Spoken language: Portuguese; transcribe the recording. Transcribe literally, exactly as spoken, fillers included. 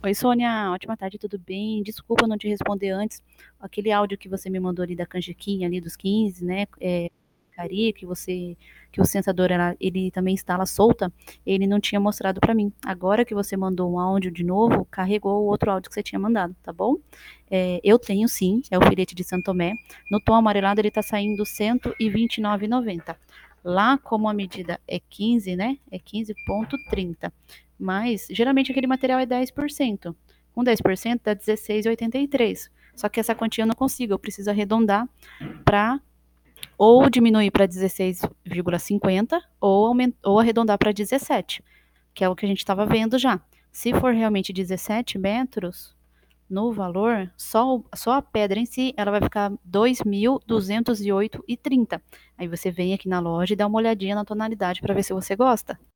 Oi, Sônia, ótima tarde, tudo bem? Desculpa não te responder antes. Aquele áudio que você me mandou ali da canjiquinha ali dos quinze, né? É, Cari, que você que o sensador era, ele também instala solta, ele não tinha mostrado para mim. Agora que você mandou um áudio de novo, carregou o outro áudio que você tinha mandado, tá bom? É, eu tenho sim, é o filete de Santo Tomé. No tom amarelado ele tá saindo cento e vinte e nove e noventa. Lá, como a medida é quinze, né? É quinze ponto trinta. Mas geralmente aquele material é dez por cento. Com dez por cento dá dezesseis vírgula oitenta e três. Só que essa quantia eu não consigo, eu preciso arredondar para ou diminuir para dezesseis vírgula cinquenta ou, ou arredondar para dezessete, que é o que a gente estava vendo já. Se for realmente dezessete metros no valor, só, só a pedra em si, ela vai ficar dois mil duzentos e oito e trinta. Aí você vem aqui na loja e dá uma olhadinha na tonalidade para ver se você gosta.